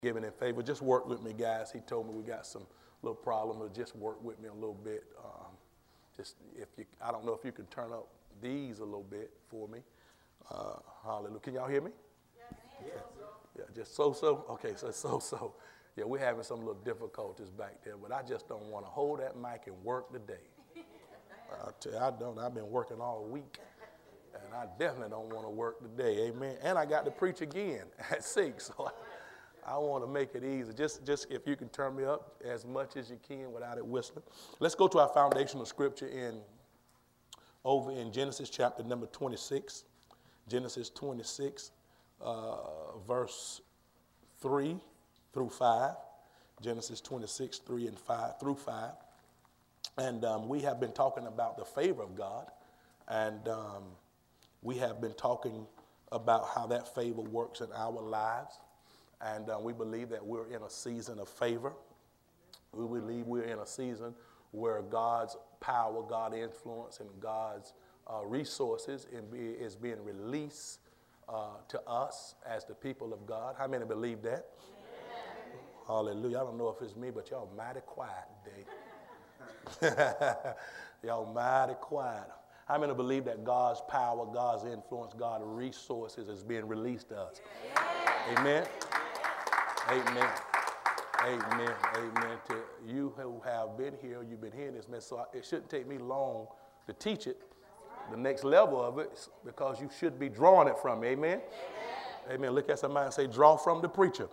Giving in favor. Just work with me, guys. He told me we got some little problem, but just work with me a little bit. I don't know if you can turn up these a little bit for me. Hallelujah. Can y'all hear me? Yeah. Yeah, just so. Okay, so. Yeah, we're having some little difficulties back there, but I just don't want to hold that mic and work today. I've been working all week, and I definitely don't want to work today. Amen. And I got to preach again at 6, so I want to make it easy. Just if you can turn me up as much as you can without it whistling. Let's go to our foundational scripture over in Genesis chapter number 26. Genesis 26, verse 3 through 5. Genesis 26, 3 and 5 through 5. And we have been talking about the favor of God. And we have been talking about how that favor works in our lives. And we believe that we're in a season of favor. We believe we're in a season where God's power, God's influence, and God's resources is being released to us as the people of God. How many believe that? Amen. Hallelujah. I don't know if it's me, but y'all mighty quiet today. Y'all mighty quiet. How many believe that God's power, God's influence, God's resources is being released to us? Amen. Amen. Amen. Amen. To you who have been here, you've been hearing this message, so it shouldn't take me long to teach it, the next level of it, because you should be drawing it from me. Amen. Amen. Look at somebody and say, draw from the preacher.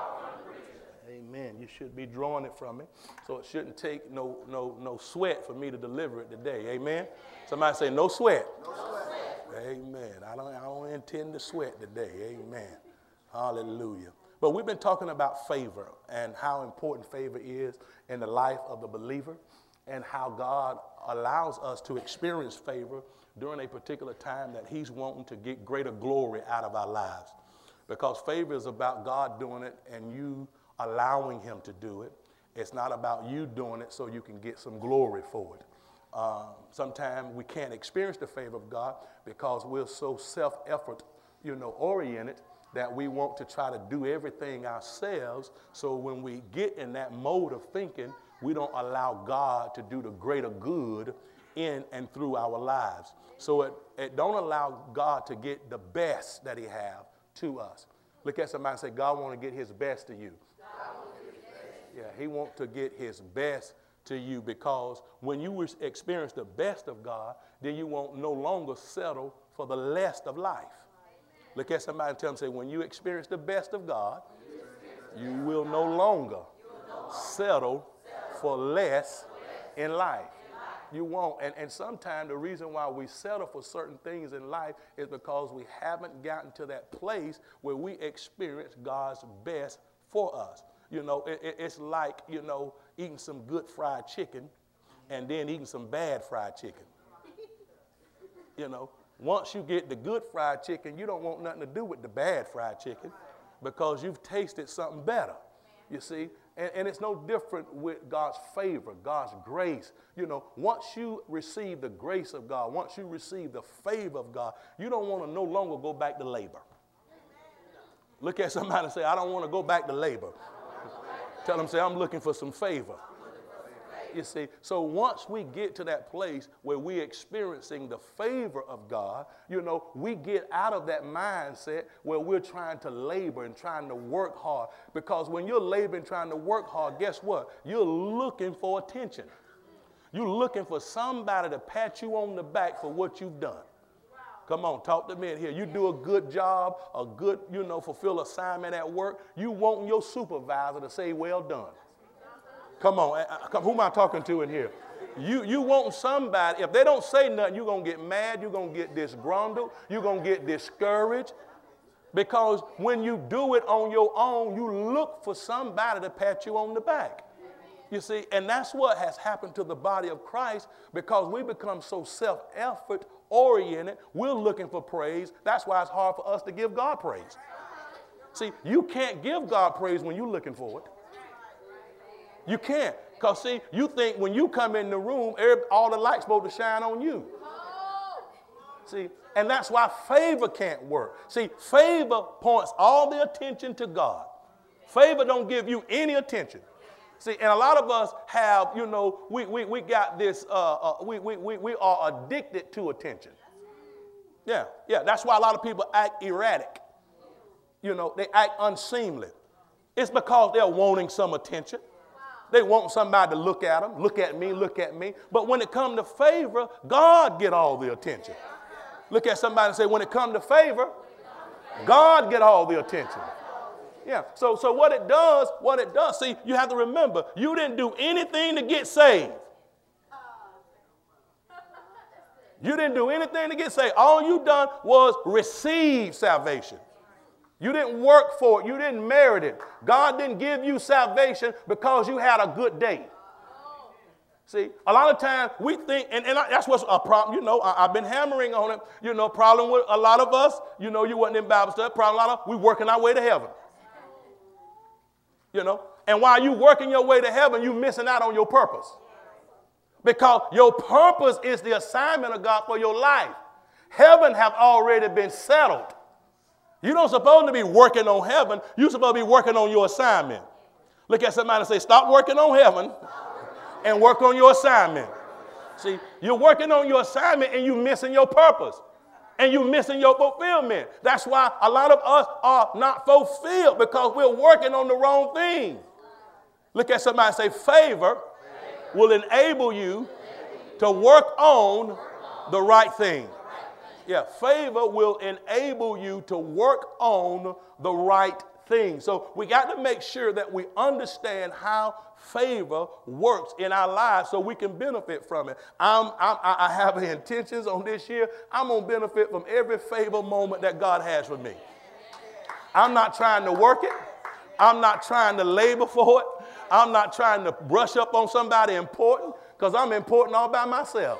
Amen. You should be drawing it from me. So it shouldn't take no sweat for me to deliver it today. Amen. Somebody say, no sweat. No sweat. Amen. I don't intend to sweat today. Amen. Hallelujah. But we've been talking about favor and how important favor is in the life of the believer, and how God allows us to experience favor during a particular time that he's wanting to get greater glory out of our lives. Because favor is about God doing it and you allowing him to do it. It's not about you doing it so you can get some glory for it. Sometimes we can't experience the favor of God because we're so self-effort, oriented, that we want to try to do everything ourselves. So when we get in that mode of thinking, we don't allow God to do the greater good in and through our lives. So it don't allow God to get the best that he have to us. Look at somebody and say, God want to get his best to you. Yeah, he wants to get his best to you, because when you experience the best of God, then you won't no longer settle for the less of life. Look at somebody and tell them, say, when you experience the best of God, you will no longer settle for less in life. You won't. And sometimes the reason why we settle for certain things in life is because we haven't gotten to that place where we experience God's best for us. It's like, eating some good fried chicken and then eating some bad fried chicken. Once you get the good fried chicken, you don't want nothing to do with the bad fried chicken, because you've tasted something better, you see. And it's no different with God's favor, God's grace. Once you receive the grace of God, once you receive the favor of God, you don't want to no longer go back to labor. Look at somebody and say, I don't want to go back to labor. Tell them, say, I'm looking for some favor. You see, so once we get to that place where we're experiencing the favor of God, we get out of that mindset where we're trying to labor and trying to work hard. Because when you're laboring, trying to work hard, guess what? You're looking for attention. You're looking for somebody to pat you on the back for what you've done. Come on, talk to me in here. You do a good job, a good, fulfill assignment at work. You want your supervisor to say, well done. Come on, who am I talking to in here? You want somebody, if they don't say nothing, you're going to get mad, you're going to get disgruntled, you're going to get discouraged. Because when you do it on your own, you look for somebody to pat you on the back. You see, and that's what has happened to the body of Christ, because we become so self-effort oriented, we're looking for praise. That's why it's hard for us to give God praise. See, you can't give God praise when you're looking for it. You can't. Because, see, you think when you come in the room, all the light's supposed to shine on you. See, and that's why favor can't work. See, favor points all the attention to God. Favor don't give you any attention. See, and a lot of us have, we got this, we are addicted to attention. Yeah, that's why a lot of people act erratic. They act unseemly. It's because they're wanting some attention. They want somebody to look at them, look at me, look at me. But when it comes to favor, God get all the attention. Look at somebody and say, when it comes to favor, God get all the attention. Yeah, so what it does, see, you have to remember, you didn't do anything to get saved. You didn't do anything to get saved. All you done was receive salvation. You didn't work for it. You didn't merit it. God didn't give you salvation because you had a good day. See, a lot of times we think, and that's what's a problem. I've been hammering on it. Problem with a lot of us, you wasn't in Bible study. Problem, we working our way to heaven. And while you working your way to heaven, you missing out on your purpose. Because your purpose is the assignment of God for your life. Heaven have already been settled. You don't supposed to be working on heaven. You're supposed to be working on your assignment. Look at somebody and say, stop working on heaven and work on your assignment. See, you're working on your assignment and you're missing your purpose. And you're missing your fulfillment. That's why a lot of us are not fulfilled because we're working on the wrong thing. Look at somebody and say, favor will enable you to work on the right thing. Yeah, favor will enable you to work on the right thing. So we got to make sure that we understand how favor works in our lives so we can benefit from it. I have intentions on this year. I'm going to benefit from every favor moment that God has for me. I'm not trying to work it. I'm not trying to labor for it. I'm not trying to brush up on somebody important because I'm important all by myself.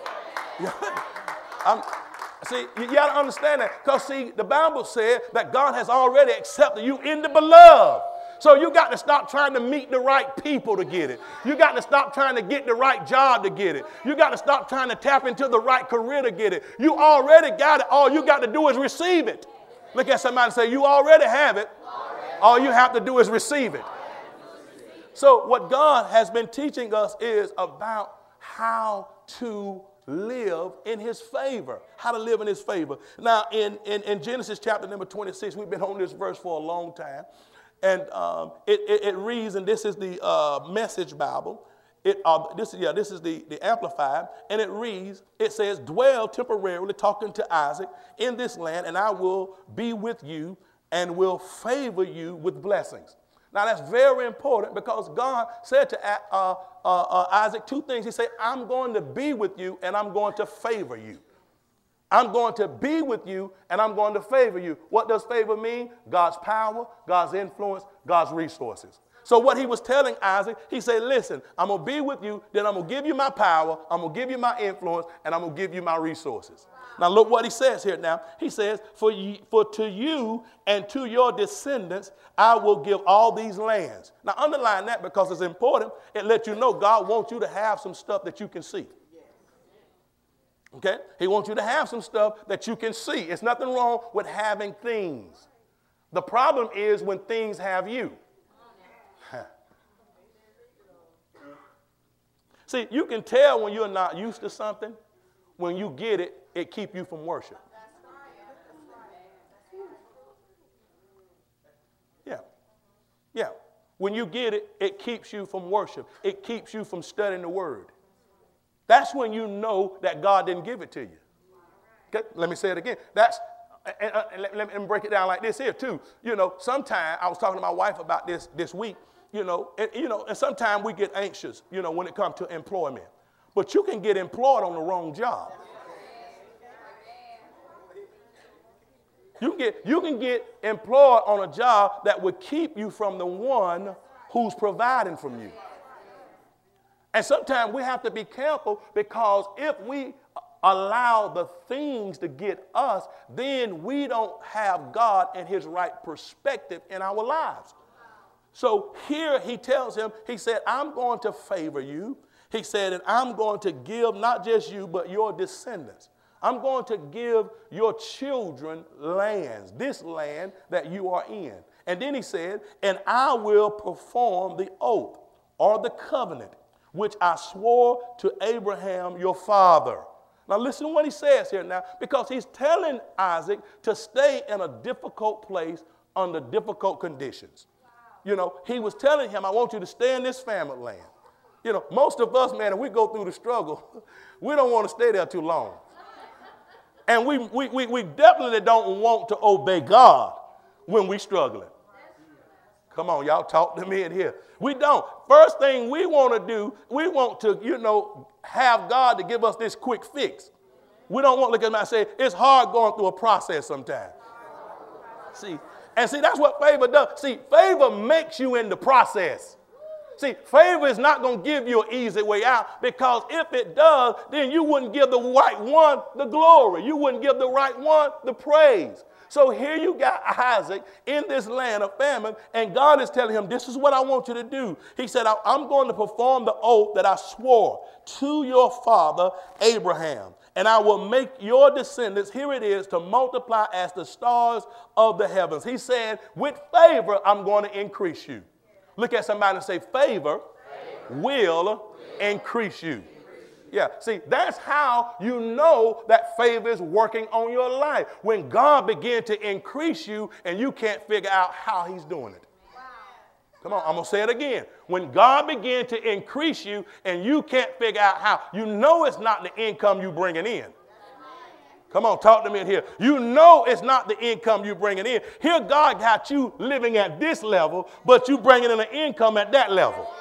See, you got to understand that because, see, the Bible said that God has already accepted you in the beloved. So you got to stop trying to meet the right people to get it. You got to stop trying to get the right job to get it. You got to stop trying to tap into the right career to get it. You already got it. All you got to do is receive it. Look at somebody and say, you already have it. All you have to do is receive it. So what God has been teaching us is about how to live in his favor. How to live in his favor. Now, in Genesis chapter number 26, we've been on this verse for a long time. And it reads, and this is the Message Bible. This is the Amplified. And it reads, it says, dwell temporarily, talking to Isaac, in this land, and I will be with you and will favor you with blessings. Now, that's very important because God said to Isaac two things. He said, I'm going to be with you and I'm going to favor you. I'm going to be with you and I'm going to favor you. What does favor mean? God's power, God's influence, God's resources. So what he was telling Isaac, he said, listen, I'm going to be with you, then I'm going to give you my power, I'm going to give you my influence, and I'm going to give you my resources. Now look what he says here now. He says, for to you and to your descendants, I will give all these lands. Now underline that because it's important. It lets you know God wants you to have some stuff that you can see. Okay? He wants you to have some stuff that you can see. It's nothing wrong with having things. The problem is when things have you. See, you can tell when you're not used to something. When you get it, it keeps you from worship. Yeah. When you get it, it keeps you from worship. It keeps you from studying the word. That's when you know that God didn't give it to you. Okay? Let me say it again. Let me break it down like this here too. Sometimes I was talking to my wife about this week. And sometimes we get anxious, when it comes to employment. But you can get employed on the wrong job. You can get employed on a job that would keep you from the one who's providing from you. And sometimes we have to be careful because if we allow the things to get us, then we don't have God and his right perspective in our lives. So here he tells him, he said, I'm going to favor you. He said, and I'm going to give not just you, but your descendants. I'm going to give your children lands, this land that you are in. And then he said, and I will perform the oath or the covenant which I swore to Abraham your father. Now listen to what he says here now, because he's telling Isaac to stay in a difficult place under difficult conditions. You know, he was telling him, I want you to stay in this famine land. You know, most of us, man, if we go through the struggle, we don't want to stay there too long. And we definitely don't want to obey God when we're struggling. Come on, y'all, talk to me in here. We don't. First thing we want to do, we want to, you know, have God to give us this quick fix. We don't want to look at him and say, it's hard going through a process sometimes. See, that's what favor does. See, favor makes you in the process. See, favor is not going to give you an easy way out, because if it does, then you wouldn't give the right one the glory. You wouldn't give the right one the praise. So here you got Isaac in this land of famine, and God is telling him, this is what I want you to do. He said, I'm going to perform the oath that I swore to your father Abraham, and I will make your descendants, here it is, to multiply as the stars of the heavens. He said, with favor, I'm going to increase you. Look at somebody and say, favor will increase you. Yeah, see, that's how you know that favor is working on your life. When God begins to increase you and you can't figure out how he's doing it. Wow. Come on, I'm going to say it again. When God begins to increase you and you can't figure out how, you know it's not the income you bringing in. Come on, talk to me in here. You know it's not the income you bringing in. Here God got you living at this level, but you bringing in an income at that level.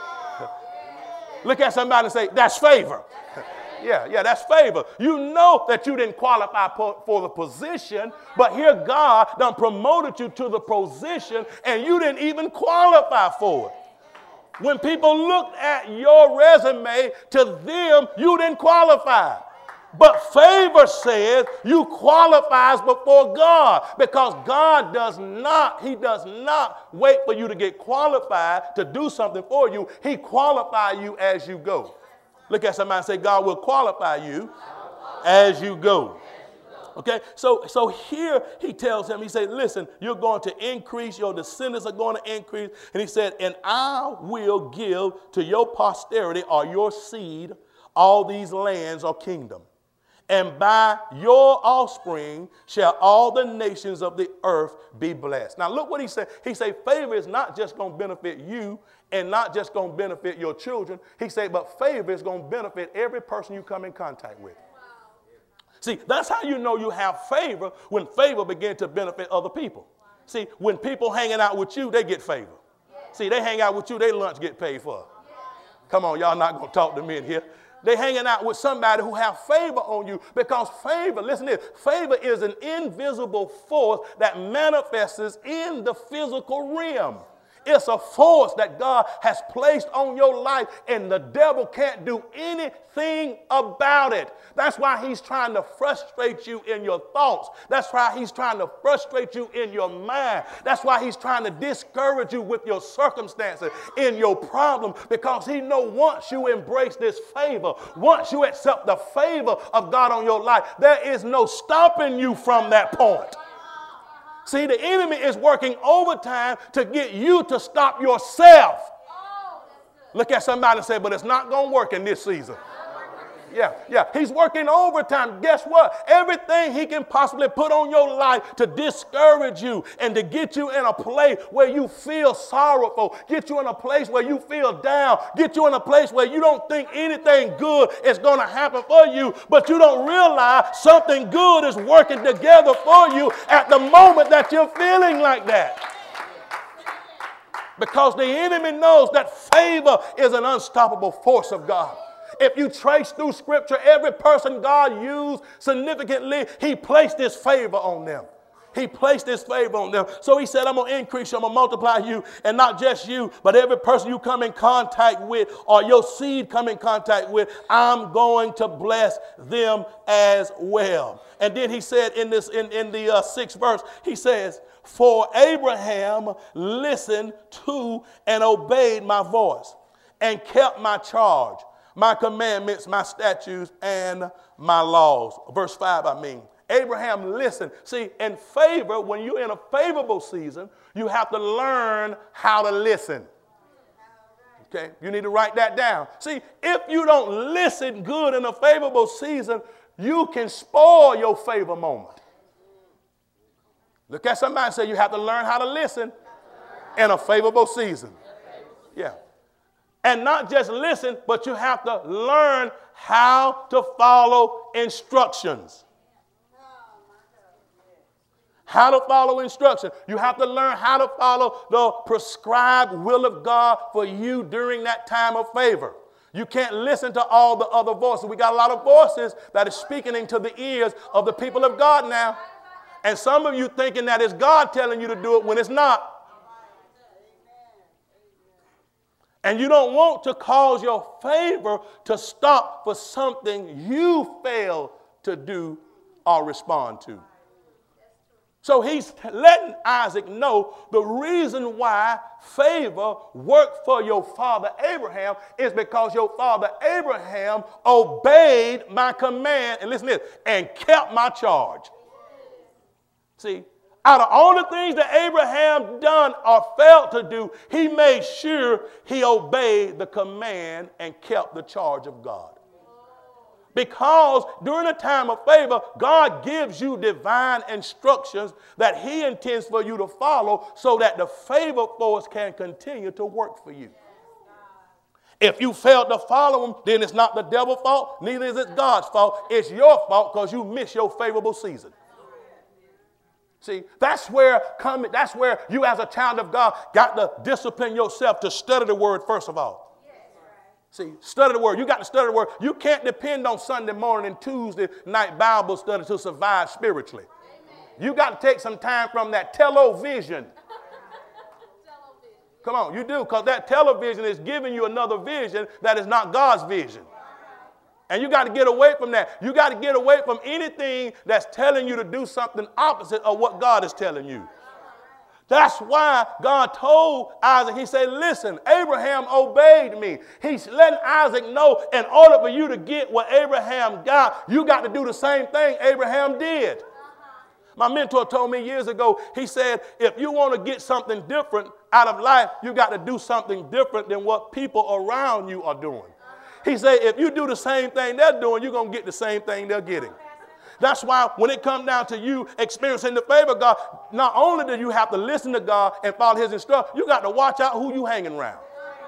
Look at somebody and say, that's favor. Yeah, that's favor. You know that you didn't qualify for the position, but here God done promoted you to the position and you didn't even qualify for it. When people looked at your resume, to them, you didn't qualify. But favor says you qualifies before God, because God does not wait for you to get qualified to do something for you. He qualifies you as you go. Look at somebody and say, God will qualify you as you go. Okay, so here he tells him, he said, listen, you're going to increase, your descendants are going to increase. And he said, and I will give to your posterity or your seed all these lands or kingdom. And by your offspring shall all the nations of the earth be blessed. Now look what he said. He said favor is not just going to benefit you and not just going to benefit your children. He said, but favor is going to benefit every person you come in contact with. See, that's how you know you have favor, when favor begins to benefit other people. See, when people hanging out with you, they get favor. See, they hang out with you, their lunch get paid for. Come on, y'all not going to talk to me in here. They hanging out with somebody who have favor on you, because favor, listen to this, favor is an invisible force that manifests in the physical realm. It's a force that God has placed on your life, and the devil can't do anything about it. That's why he's trying to frustrate you in your thoughts. That's why he's trying to frustrate you in your mind. That's why he's trying to discourage you with your circumstances, in your problem, because he knows once you embrace this favor, once you accept the favor of God on your life, there is no stopping you from that point. See, the enemy is working overtime to get you to stop yourself. Look at somebody and say, but it's not going to work in this season. Yeah. He's working overtime. Guess what? Everything he can possibly put on your life to discourage you and to get you in a place where you feel sorrowful, get you in a place where you feel down, get you in a place where you don't think anything good is going to happen for you, but you don't realize something good is working together for you at the moment that you're feeling like that. Because the enemy knows that favor is an unstoppable force of God. If you trace through Scripture, every person God used significantly, he placed this favor on them. He placed this favor on them. So he said, I'm going to increase you, I'm going to multiply you, and not just you, but every person you come in contact with or your seed come in contact with, I'm going to bless them as well. And then he said in the 6th verse, he says, for Abraham listened to and obeyed my voice and kept my charge, my commandments, my statutes, and my laws. Verse 5, Abraham listened. See, in favor, when you're in a favorable season, you have to learn how to listen. Okay, you need to write that down. See, if you don't listen good in a favorable season, you can spoil your favor moment. Look at somebody and say, you have to learn how to listen in a favorable season. Yeah. And not just listen, but you have to learn how to follow instructions. How to follow instruction. You have to learn how to follow the prescribed will of God for you during that time of favor. You can't listen to all the other voices. We got a lot of voices that are speaking into the ears of the people of God now. And some of you thinking that it's God telling you to do it when it's not. And you don't want to cause your favor to stop for something you fail to do or respond to. So he's letting Isaac know the reason why favor worked for your father Abraham is because your father Abraham obeyed my command, and listen to this, and kept my charge. See, out of all the things that Abraham done or failed to do, he made sure he obeyed the command and kept the charge of God. Because during a time of favor, God gives you divine instructions that he intends for you to follow so that the favor force can continue to work for you. If you fail to follow them, then it's not the devil's fault, neither is it God's fault. It's your fault because you miss your favorable season. See, that's where you as a child of God got to discipline yourself to study the word first of all. See, study the word. You got to study the word. You can't depend on Sunday morning and Tuesday night Bible study to survive spiritually. Amen. You got to take some time from that television. Come on, you do, because that television is giving you another vision that is not God's vision. And you got to get away from that. You got to get away from anything that's telling you to do something opposite of what God is telling you. That's why God told Isaac, he said, listen, Abraham obeyed me. He's letting Isaac know in order for you to get what Abraham got, you got to do the same thing Abraham did. My mentor told me years ago, he said, if you want to get something different out of life, you got to do something different than what people around you are doing. He said, if you do the same thing they're doing, you're going to get the same thing they're getting. That's why when it comes down to you experiencing the favor of God, not only do you have to listen to God and follow his instructions, you got to watch out who you hanging around.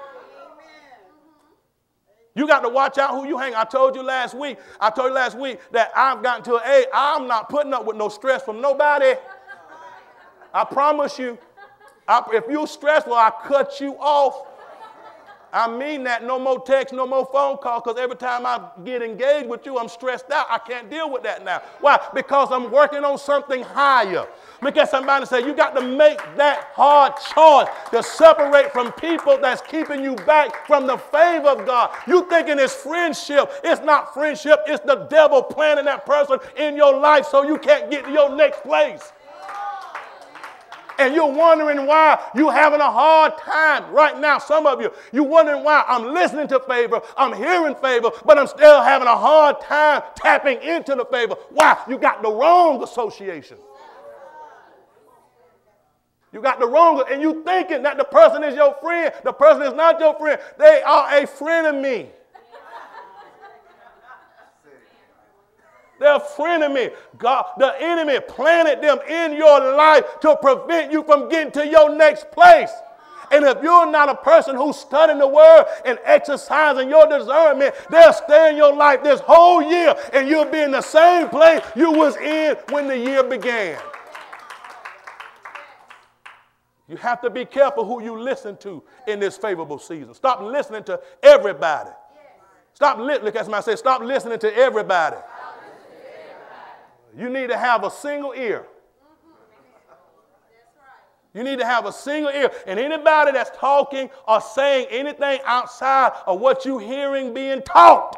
You got to watch out who you hang. I told you last week that I've gotten to an age, I'm not putting up with no stress from nobody. I promise you. If you're stressful, I cut you off. I mean that. No more text, no more phone call, because every time I get engaged with you, I'm stressed out. I can't deal with that now. Why? Because I'm working on something higher. Look at somebody and say, you got to make that hard choice to separate from people that's keeping you back from the favor of God. You thinking it's friendship. It's not friendship. It's the devil planting that person in your life so you can't get to your next place. And you're wondering why you're having a hard time right now. Some of you, you're wondering why I'm listening to favor, I'm hearing favor, but I'm still having a hard time tapping into the favor. Why? You got the wrong association. You got the wrong, and you thinking that the person is your friend. The person is not your friend. They are a frenemy. They're a frenemy. God, the enemy planted them in your life to prevent you from getting to your next place. And if you're not a person who's studying the word and exercising your discernment, they'll stay in your life this whole year and you'll be in the same place you was in when the year began. You have to be careful who you listen to in this favorable season. Stop listening to everybody. Look at somebody say, stop listening to everybody. You need to have a single ear. You need to have a single ear. And anybody that's talking or saying anything outside of what you're hearing being taught,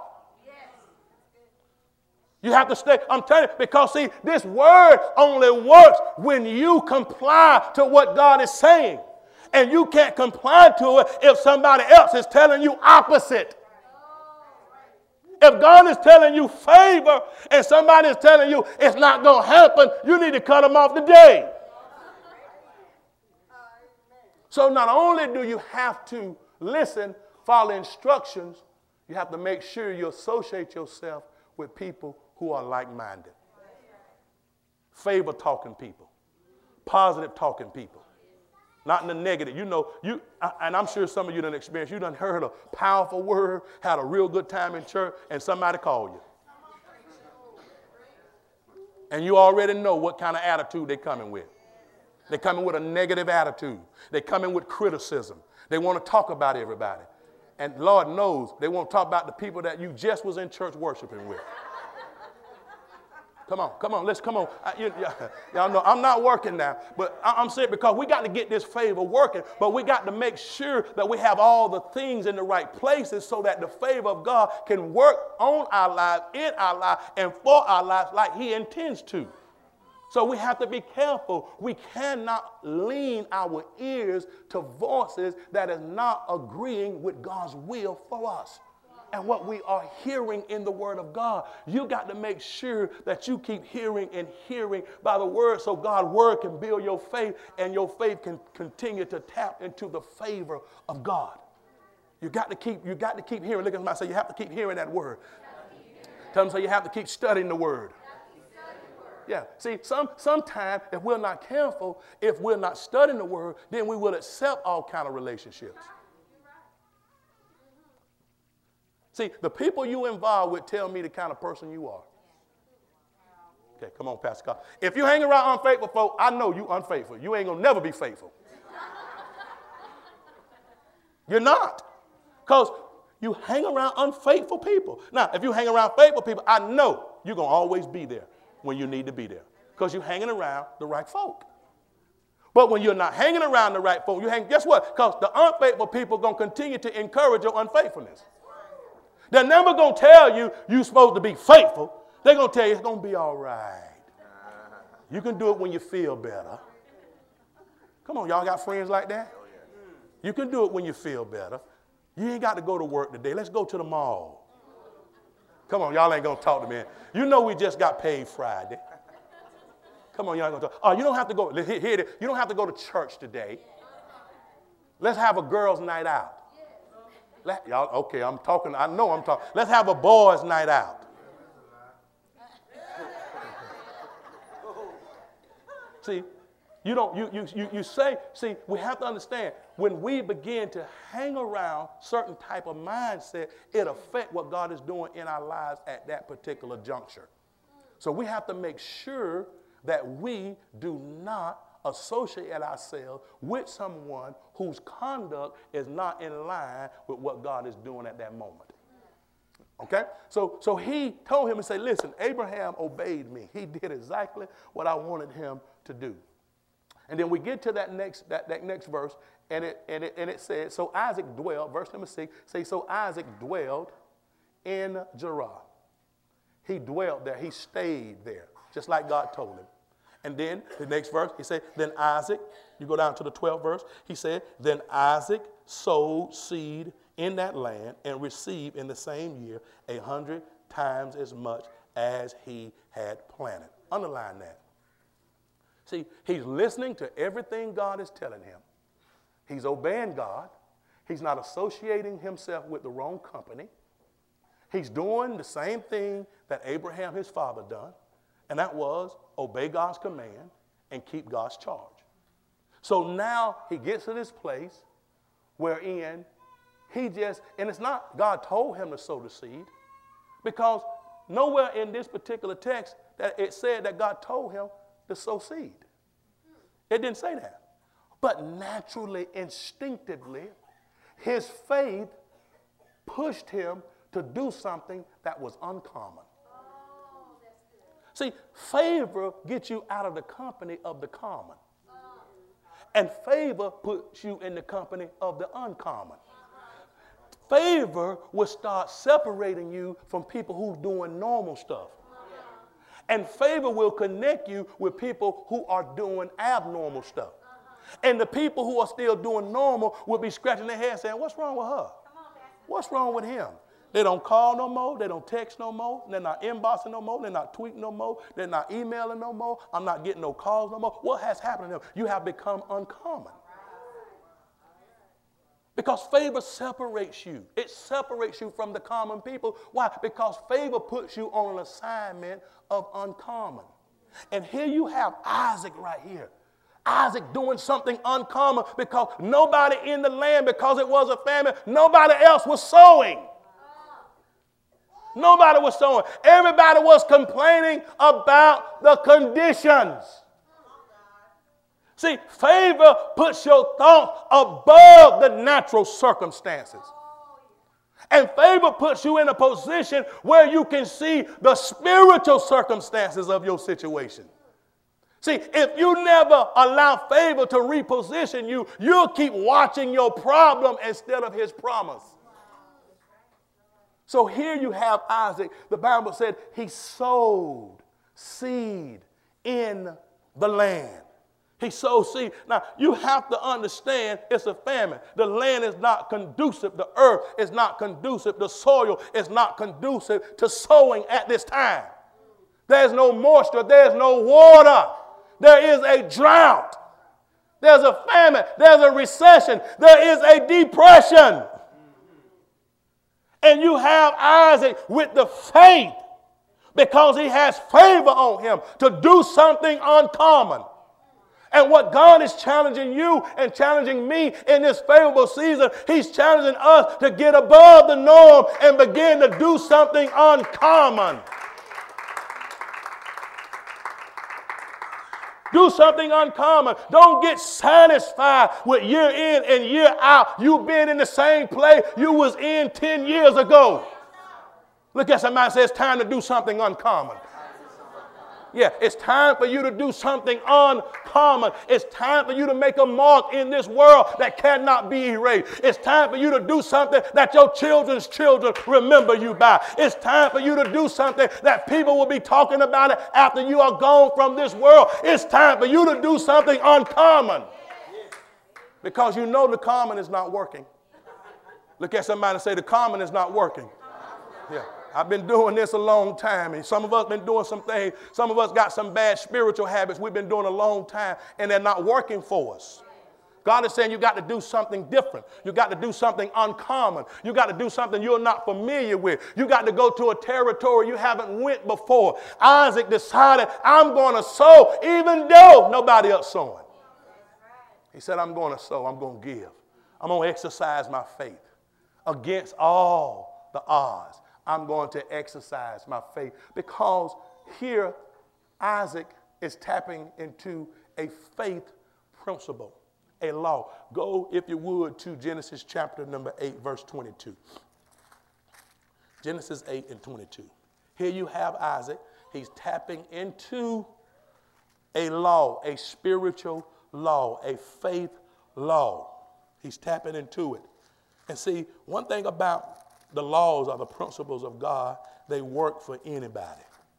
you have to stay. I'm telling you, because see, this word only works when you comply to what God is saying. And you can't comply to it if somebody else is telling you opposite. If God is telling you favor and somebody is telling you it's not going to happen, you need to cut them off today. So not only do you have to listen, follow instructions, you have to make sure you associate yourself with people who are like-minded. Favor talking people. Positive talking people. Not in the negative. You know, and I'm sure some of you done experienced, you done heard a powerful word, had a real good time in church, and somebody called you. And you already know what kind of attitude they're coming with. They're coming with a negative attitude. They're coming with criticism. They want to talk about everybody. And Lord knows they want to talk about the people that you just was in church worshiping with. Come on, let's come on. Y'all know I'm not working now, but I'm saying because we got to get this favor working, but we got to make sure that we have all the things in the right places so that the favor of God can work on our lives, in our lives, and for our lives like he intends to. So we have to be careful. We cannot lean our ears to voices that is not agreeing with God's will for us and what we are hearing in the word of God. You got to make sure that you keep hearing and hearing by the word so God's word can build your faith and your faith can continue to tap into the favor of God. You got to keep hearing. Look at somebody and say you have to keep hearing that word. Tell them say you have to keep studying the word. Yeah, see, sometimes if we're not careful, if we're not studying the word, then we will accept all kind of relationships. See, the people you involved with tell me the kind of person you are. Okay, come on, Pastor Scott. If you hang around unfaithful folk, I know you unfaithful. You ain't going to never be faithful. You're not. Because you hang around unfaithful people. Now, if you hang around faithful people, I know you're going to always be there when you need to be there because you're hanging around the right folk. But when you're not hanging around the right folk, guess what? Because the unfaithful people are going to continue to encourage your unfaithfulness. They're never going to tell you you're supposed to be faithful. They're going to tell you it's going to be all right. You can do it when you feel better. Come on, y'all got friends like that? You can do it when you feel better. You ain't got to go to work today. Let's go to the mall. Come on, y'all ain't going to talk to me. You know we just got paid Friday. Come on, y'all ain't going to talk. Oh, you don't have to go. Here it is. You don't have to go to church today. Let's have a girls' night out. Y'all, okay, I'm talking. I know I'm talking. Let's have a boys' night out. See, you say, see, we have to understand, when we begin to hang around certain type of mindset, it affects what God is doing in our lives at that particular juncture. So we have to make sure that we do not associate ourselves with someone whose conduct is not in line with what God is doing at that moment. Okay? So he told him and said, listen, Abraham obeyed me. He did exactly what I wanted him to do. And then we get to that next verse, and it says, so Isaac dwelled, verse number 6, say, so Isaac dwelled in Gerar. He dwelled there. He stayed there, just like God told him. And then the next verse, he said, then Isaac, you go down to the 12th verse, he said, then Isaac sowed seed in that land and received in the same year 100 times as much as he had planted. Underline that. See, he's listening to everything God is telling him. He's obeying God. He's not associating himself with the wrong company. He's doing the same thing that Abraham, his father, done, and that was obey God's command and keep God's charge. So now he gets to this place wherein and it's not God told him to sow the seed, because nowhere in this particular text that it said that God told him to sow seed. It didn't say that. But naturally, instinctively, his faith pushed him to do something that was uncommon. See, favor gets you out of the company of the common. And favor puts you in the company of the uncommon. Favor will start separating you from people who's doing normal stuff. And favor will connect you with people who are doing abnormal stuff. And the people who are still doing normal will be scratching their head saying, what's wrong with her? What's wrong with him? They don't call no more. They don't text no more. They're not inboxing no more. They're not tweeting no more. They're not emailing no more. I'm not getting no calls no more. What has happened to them? You have become uncommon. Because favor separates you. It separates you from the common people. Why? Because favor puts you on an assignment of uncommon. And here you have Isaac right here. Isaac doing something uncommon because nobody in the land, because it was a famine, nobody else was sowing. Nobody was sowing. Everybody was complaining about the conditions. See, favor puts your thoughts above the natural circumstances. And favor puts you in a position where you can see the spiritual circumstances of your situation. See, if you never allow favor to reposition you, you'll keep watching your problem instead of his promise. So here you have Isaac. The Bible said he sowed seed in the land. He sowed seed. Now, you have to understand it's a famine. The land is not conducive. The earth is not conducive. The soil is not conducive to sowing at this time. There's no moisture. There's no water. There is a drought. There's a famine. There's a recession. There is a depression. And you have Isaac with the faith because he has favor on him to do something uncommon. And what God is challenging you and challenging me in this favorable season, he's challenging us to get above the norm and begin to do something uncommon. Do something uncommon. Don't get satisfied with year in and year out. You've been in the same place you was in 10 years ago. Look at somebody and say, it's time to do something uncommon. Yeah, it's time for you to do something uncommon. It's time for you to make a mark in this world that cannot be erased. It's time for you to do something that your children's children remember you by. It's time for you to do something that people will be talking about it after you are gone from this world. It's time for you to do something uncommon. Because you know the common is not working. Look at somebody and say, the common is not working. Yeah. I've been doing this a long time, and some of us been doing some things. Some of us got some bad spiritual habits we've been doing a long time, and they're not working for us. God is saying you got to do something different. You got to do something uncommon. You got to do something you're not familiar with. You got to go to a territory you haven't went before. Isaac decided, I'm going to sow even though nobody else sowing. He said, I'm going to sow. I'm going to give. I'm going to exercise my faith against all the odds. I'm going to exercise my faith because here Isaac is tapping into a faith principle, a law. Go, if you would, to Genesis chapter number 8, verse 22. Genesis 8 and 22. Here you have Isaac. He's tapping into a law, a spiritual law, a faith law. He's tapping into it. And see, one thing about the laws are the principles of God. They work for anybody.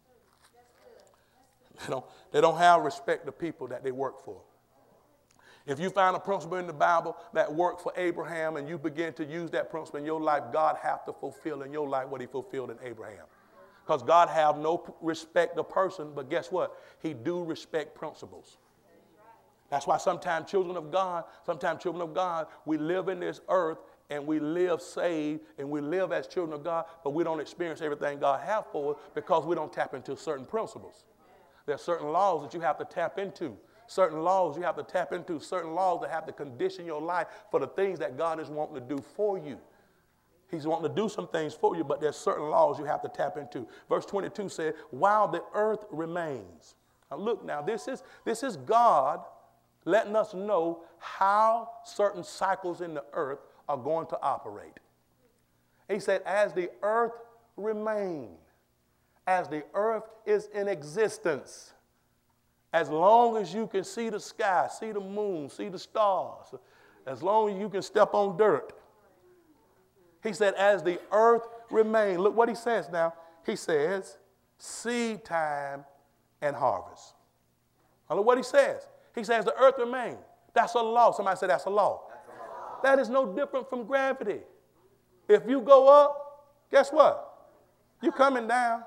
They don't have respect to people that they work for. If you find a principle in the Bible that worked for Abraham and you begin to use that principle in your life, God has to fulfill in your life what he fulfilled in Abraham. Because God have no respect of person, but guess what? He do respect principles. That's why sometimes children of God, we live in this earth and we live saved and we live as children of God, but we don't experience everything God has for us because we don't tap into certain principles. There are certain laws that you have to tap into. Certain laws you have to tap into. Certain laws that have to condition your life for the things that God is wanting to do for you. He's wanting to do some things for you, but there's certain laws you have to tap into. Verse 22 said, while the earth remains. Now look now, this is God letting us know how certain cycles in the earth are going to operate. He said, as the earth remains, as the earth is in existence, as long as you can see the sky, see the moon, see the stars, as long as you can step on dirt. He said, as the earth remains, look what he says now. He says, seed time and harvest. Now look what he says. He says, the earth remains. That's a law. Somebody said that's a law. That is no different from gravity. If you go up, guess what? You coming down.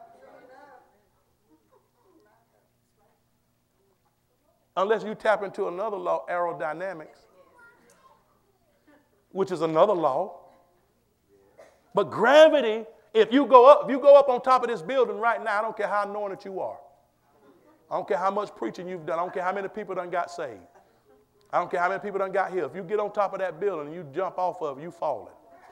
Unless you tap into another law, aerodynamics, which is another law. But gravity, if you go up on top of this building right now, I don't care how anointed you are. I don't care how much preaching you've done. I don't care how many people done got saved. I don't care how many people done got healed. If you get on top of that building and you jump off of it, you falling.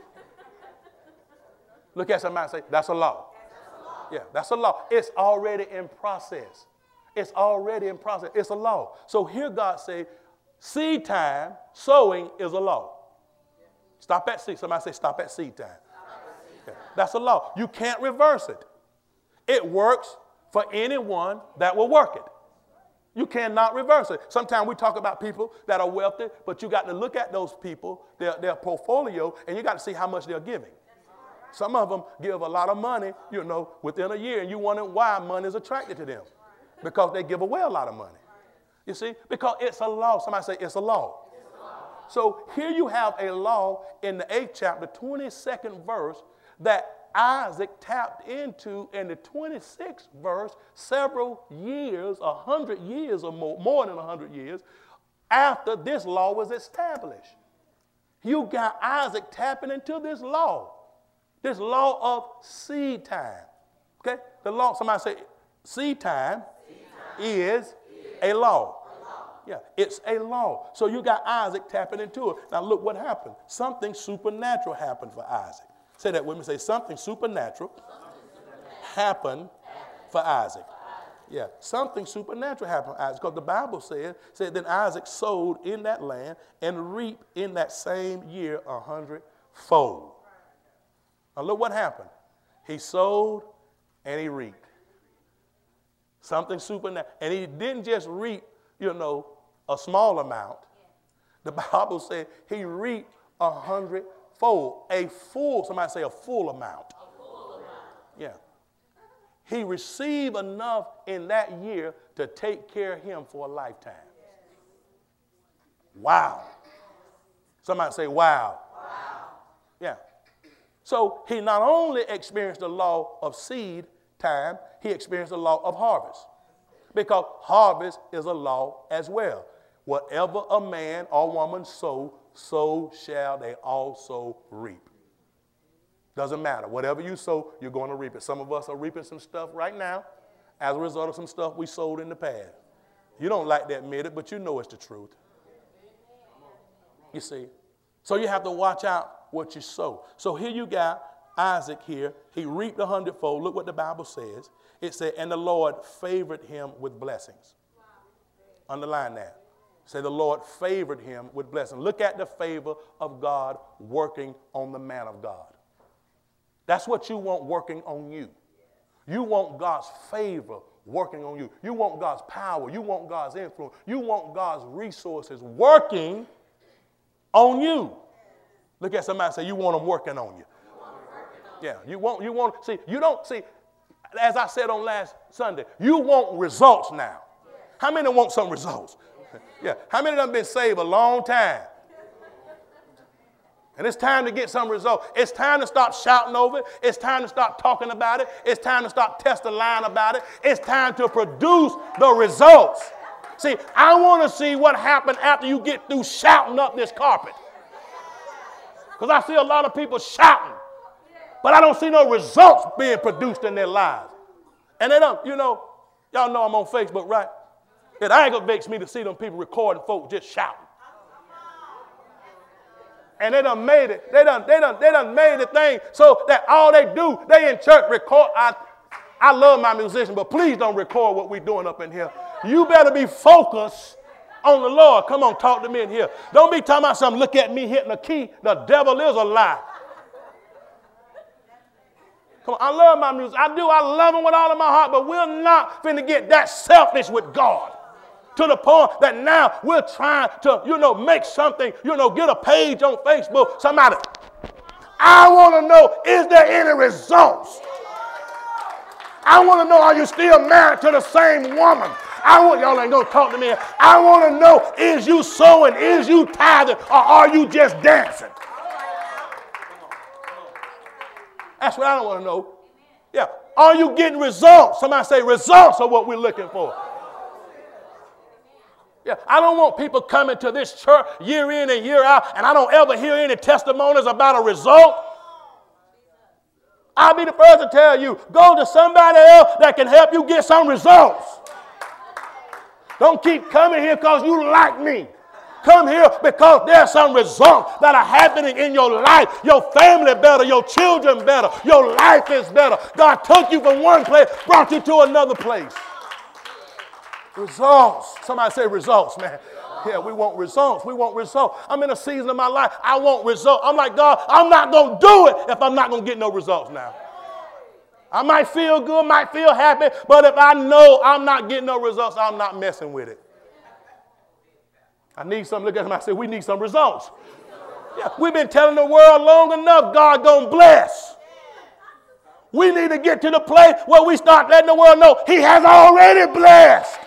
Look at somebody and say, that's a law. Yeah, that's a law. It's already in process. It's already in process. It's a law. So here God said, seed time, sowing is a law. Stop at seed. Somebody say, stop at seed time. Okay. That's a law. You can't reverse it. It works for anyone that will work it. You cannot reverse it. Sometimes we talk about people that are wealthy, but you got to look at those people, their portfolio, and you got to see how much they're giving. Some of them give a lot of money, within a year, and you wonder why money is attracted to them. Because they give away a lot of money. You see? Because it's a law. Somebody say it's a law. So here you have a law in the 8th chapter, 22nd verse, that Isaac tapped into in the 26th verse several years, 100 years or more than 100 years, after this law was established. You got Isaac tapping into this law of seed time. Okay? The law, somebody say, seed time is a law. Yeah, it's a law. So you got Isaac tapping into it. Now look what happened. Something supernatural happened for Isaac. Say that with me. Say something supernatural happened for Isaac. Yeah, something supernatural happened for Isaac. Because the Bible said then Isaac sowed in that land and reaped in that same year 100-fold. Now look what happened. He sowed and he reaped. Something supernatural. And he didn't just reap, a small amount. The Bible said he reaped 100-fold. A full, somebody say a full amount. A full amount. Yeah. He received enough in that year to take care of him for a lifetime. Wow. Somebody say wow. Wow. Yeah. So he not only experienced the law of seed time, he experienced the law of harvest. Because harvest is a law as well. Whatever a man or woman sow, so shall they also reap. Doesn't matter. Whatever you sow, you're going to reap it. Some of us are reaping some stuff right now as a result of some stuff we sowed in the past. You don't like to admit it, but you know it's the truth. You see? So you have to watch out what you sow. So here you got Isaac here. He reaped 100-fold. Look what the Bible says. It said, and the Lord favored him with blessings. Underline that. Say the Lord favored him with blessings. Look at the favor of God working on the man of God. That's what you want working on you. You want God's favor working on you. You want God's power. You want God's influence. You want God's resources working on you. Look at somebody and say, you want them working on you. Yeah, you want, see, you don't, see, as I said on last Sunday, you want results now. How many want some results? Yeah, how many of them been saved a long time? And it's time to get some results. It's time to stop shouting over it. It's time to stop talking about it. It's time to stop testifying about it. It's time to produce the results. See, I want to see what happened after you get through shouting up this carpet. Because I see a lot of people shouting, but I don't see no results being produced in their lives. And they don't, y'all know I'm on Facebook, right? It aggravates me to see them people recording folks just shouting. And they done made it. They done made the thing so that all they do, they in church record. I love my musicians, but please don't record what we're doing up in here. You better be focused on the Lord. Come on, talk to me in here. Don't be talking about something, look at me hitting a key. The devil is a lie. Come on, I love my music. I do. I love them with all of my heart, but we're not finna get that selfish with God. To the point that now we're trying to, make something, get a page on Facebook. Somebody, I want to know, is there any results? I want to know, are you still married to the same woman? Y'all ain't going to talk to me. I want to know, is you sowing, is you, you tithing, or are you just dancing? That's what I don't want to know. Yeah. Are you getting results? Somebody say results are what we're looking for. Yeah, I don't want people coming to this church year in and year out, and I don't ever hear any testimonies about a result. I'll be the first to tell you, go to somebody else that can help you get some results. Don't keep coming here because you like me. Come here because there's some results that are happening in your life. Your family better, your children better, your life is better. God took you from one place, brought you to another place. Results. Somebody say results, man. Yeah, we want results. We want results. I'm in a season of my life. I want results. I'm like, God, I'm not going to do it if I'm not going to get no results now. I might feel good, might feel happy, but if I know I'm not getting no results, I'm not messing with it. I need some. Look at him. I said, we need some results. Yeah, we've been telling the world long enough, God gonna bless. We need to get to the place where we start letting the world know he has already blessed.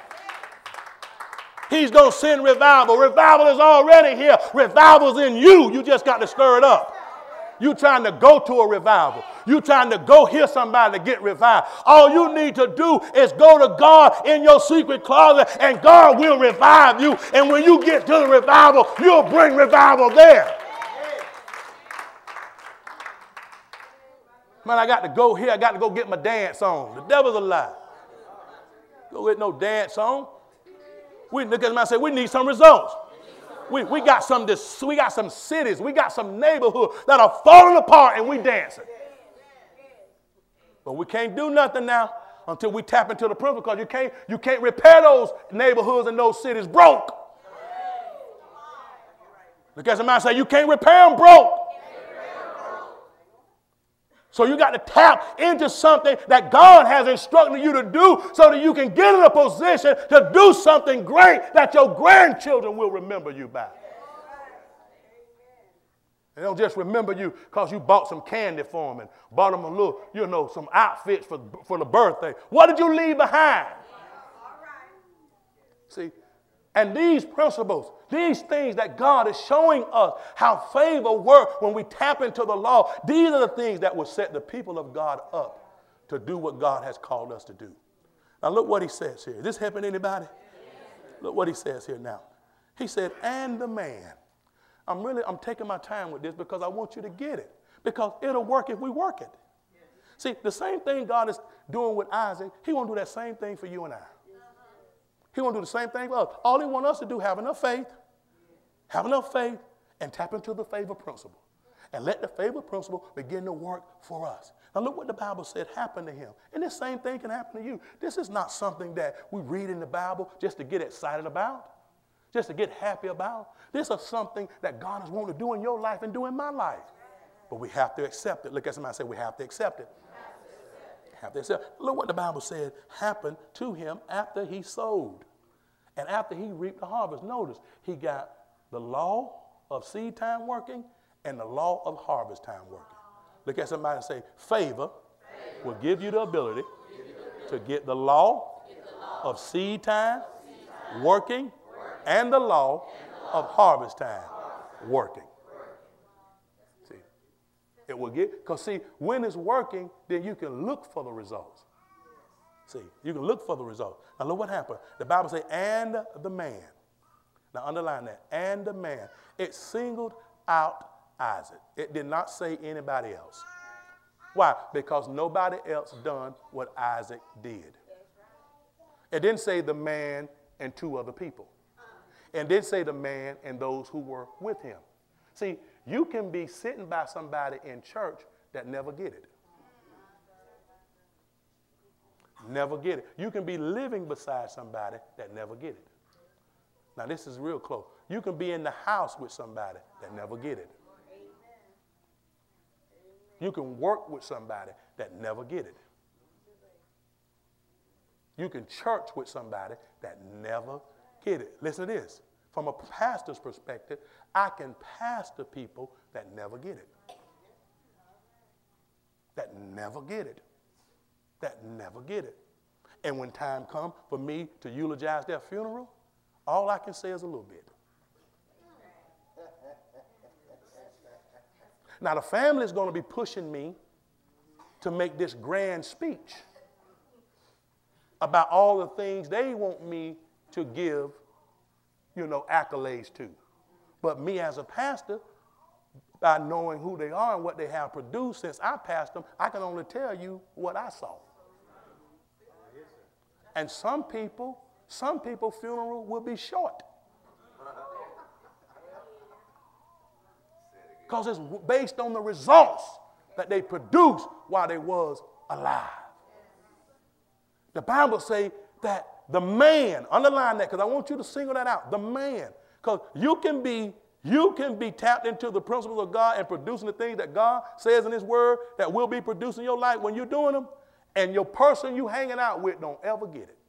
He's going to send revival. Revival is already here. Revival's in you. You just got to stir it up. You trying to go to a revival. You trying to go hear somebody to get revived. All you need to do is go to God in your secret closet and God will revive you. And when you get to the revival, you'll bring revival there. Man, I got to go here. I got to go get my dance on. The devil's a lie. Go get no dance on. We look at him and say, we need some results. We got some cities, we got some neighborhoods that are falling apart and we dancing. But we can't do nothing now until we tap into the principle, because you can't repair those neighborhoods and those cities broke. Look at somebody and say, you can't repair them broke. So you got to tap into something that God has instructed you to do so that you can get in a position to do something great that your grandchildren will remember you by. They don't just remember you because you bought some candy for them and bought them a little, some outfits for the birthday. What did you leave behind? See, and these principles, these things that God is showing us how favor works when we tap into the law, these are the things that will set the people of God up to do what God has called us to do. Now look what he says here. Is this helping anybody? Look what he says here now. He said, and the man. I'm taking my time with this because I want you to get it. Because it'll work if we work it. See, the same thing God is doing with Isaac, he won't do that same thing for you and I. He won't do the same thing for us. All he wants us to do, have enough faith, and tap into the favor principle. And let the favor principle begin to work for us. Now look what the Bible said happened to him. And this same thing can happen to you. This is not something that we read in the Bible just to get excited about, just to get happy about. This is something that God is wanting to do in your life and do in my life. But we have to accept it. Look at somebody and say, we have to accept it. Look what the Bible said happened to him after he sowed and after he reaped the harvest. Notice, he got the law of seed time working and the law of harvest time working. Look at somebody and say, favor will give you the ability to get the law of seed time working and the law of harvest time working. It will get, because see, when it's working, then you can look for the results. See, you can look for the results. Now look what happened. The Bible says, and the man. Now underline that, and the man. It singled out Isaac. It did not say anybody else. Why? Because nobody else done what Isaac did. It didn't say the man and two other people. It didn't say the man and those who were with him. See, you can be sitting by somebody in church that never get it. Never get it. You can be living beside somebody that never get it. Now, this is real close. You can be in the house with somebody that never get it. You can work with somebody that never get it. You can church with somebody that never get it. Listen to this. From a pastor's perspective, I can pastor people that never get it. That never get it. That never get it. And when time comes for me to eulogize their funeral, all I can say is a little bit. Now, the family is going to be pushing me to make this grand speech about all the things they want me to give, accolades to. But me as a pastor, by knowing who they are and what they have produced since I passed them, I can only tell you what I saw. And some people funeral will be short. Because it's based on the results that they produced while they was alive. The Bible say that the man, underline that because I want you to single that out, the man. Because you can be tapped into the principles of God and producing the things that God says in his word that will be produced in your life when you're doing them, and your person you hanging out with don't ever get it.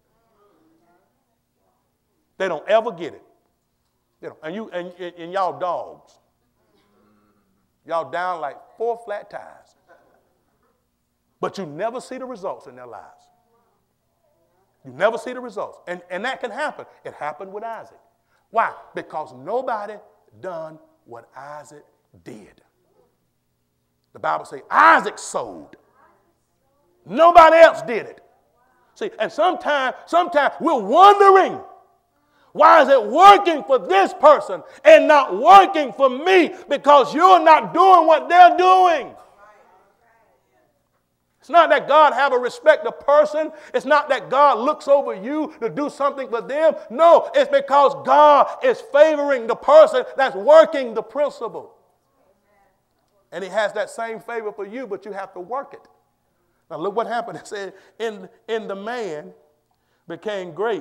They don't ever get it. And y'all dogs. Y'all down like 4 flat tires. But you never see the results in their lives. You never see the results. And that can happen. It happened with Isaac. Why? Because nobody done what Isaac did. The Bible says Isaac sowed. Nobody else did it. See, and sometimes we're wondering, why is it working for this person and not working for me? Because you're not doing what they're doing. It's not that God have a respect of person. It's not that God looks over you to do something for them. No, it's because God is favoring the person that's working the principle. And he has that same favor for you, but you have to work it. Now look what happened. It said, in the man became great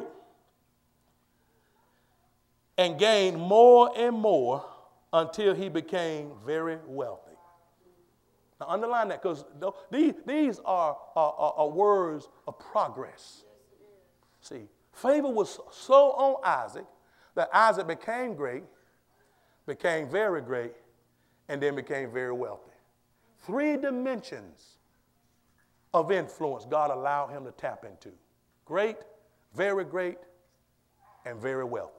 and gained more and more until he became very wealthy. Now underline that, because these are words of progress. See, favor was so on Isaac that Isaac became great, became very great, and then became very wealthy. 3 dimensions of influence God allowed him to tap into. Great, and very wealthy.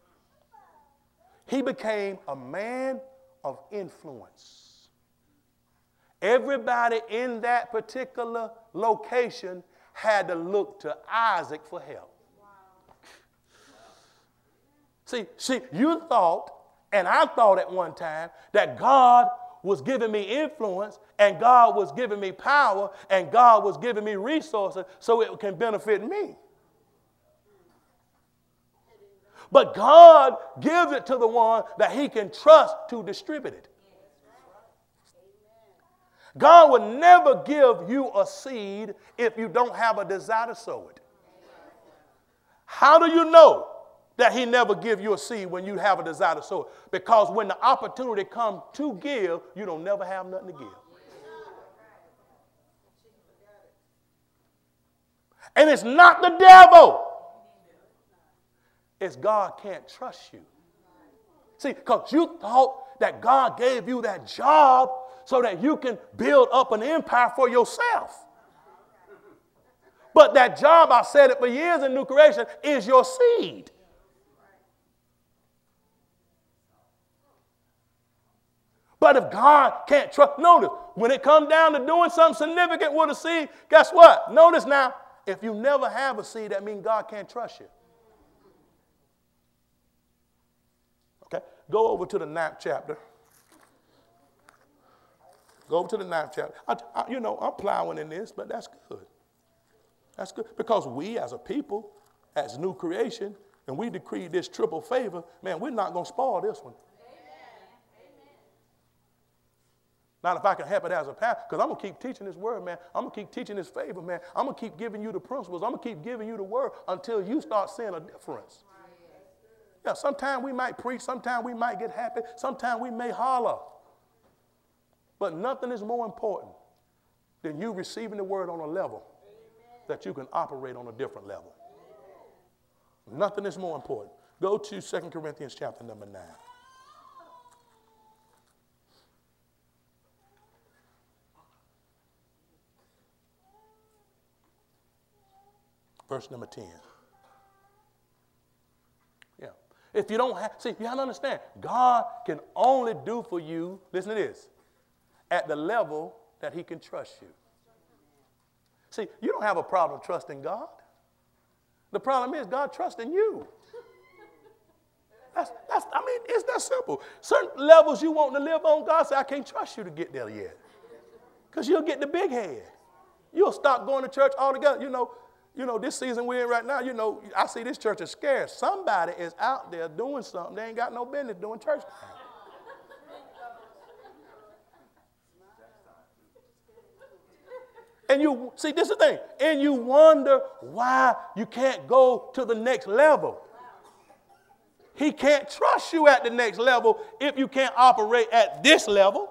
He became a man of influence. Everybody in that particular location had to look to Isaac for help. See, you thought, and I thought at one time, that God was giving me influence, and God was giving me power, and God was giving me resources so it can benefit me. But God gives it to the one that he can trust to distribute it. God will never give you a seed if you don't have a desire to sow it. How do you know that he never give you a seed when you have a desire to sow it? Because when the opportunity comes to give, you don't never have nothing to give. And it's not the devil. It's God can't trust you. See, because you thought that God gave you that job so that you can build up an empire for yourself. But that job, I said it for years in New Creation, is your seed. But if God can't trust, notice, when it comes down to doing something significant with a seed, guess what? Notice now, if you never have a seed, that means God can't trust you. Okay, go over to the 9th chapter. Go over to the 9th chapter. I'm plowing in this, but that's good. That's good. Because we as a people, as new creation, and we decree this triple favor, man, we're not going to spoil this one. Not if I can help it as a pastor, because I'm going to keep teaching this word, man. I'm going to keep teaching this favor, man. I'm going to keep giving you the principles. I'm going to keep giving you the word until you start seeing a difference. Yeah, sometimes we might preach. Sometimes we might get happy. Sometimes we may holler. But nothing is more important than you receiving the word on a level that you can operate on a different level. Nothing is more important. Go to 2 Corinthians chapter number 9. Verse number 10. Yeah. If you don't have, see, you have to understand, God can only do for you, listen to this, at the level that he can trust you. See, you don't have a problem trusting God. The problem is God trusting you. I mean, it's that simple. Certain levels you want to live on, God said, I can't trust you to get there yet. Because you'll get the big head. You'll stop going to church altogether. You know, this season we're in right now, I see this church is scarce. Somebody is out there doing something. They ain't got no business doing church time. And you, see, this is the thing. And you wonder why you can't go to the next level. He can't trust you at the next level if you can't operate at this level.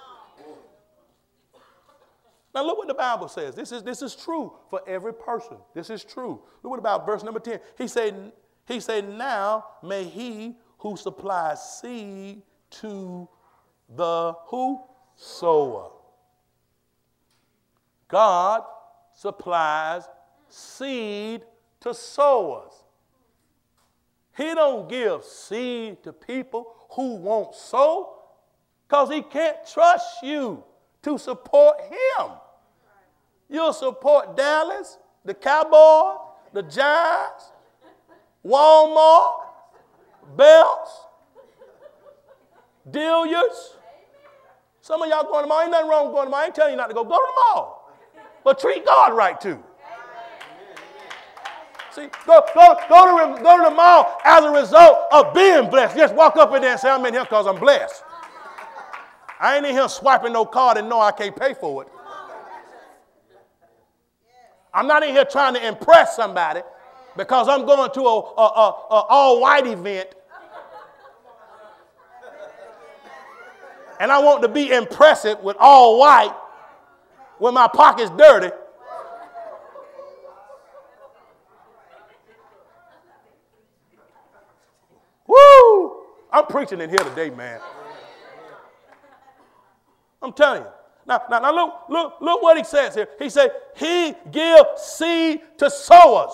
Now look what the Bible says. This is true for every person. This is true. Look what about verse number 10. He said, now may he who supplies seed to the who? Sower. God supplies seed to sowers. He don't give seed to people who won't sow because he can't trust you to support him. You'll support Dallas, the Cowboys, the Giants, Walmart, Belts, Dilliards. Some of y'all going to the mall. Ain't nothing wrong with going to the mall. I ain't telling you not to go. Go to the mall. But treat God right too. See, go to the mall as a result of being blessed. Just walk up in there and say, I'm in here because I'm blessed. I ain't in here swiping no card and know I can't pay for it. I'm not in here trying to impress somebody because I'm going to a all-white event and I want to be impressive with all white when my pocket's dirty. Woo! I'm preaching in here today, man. I'm telling you. Now look what he says here. He said, he gives seed to sowers.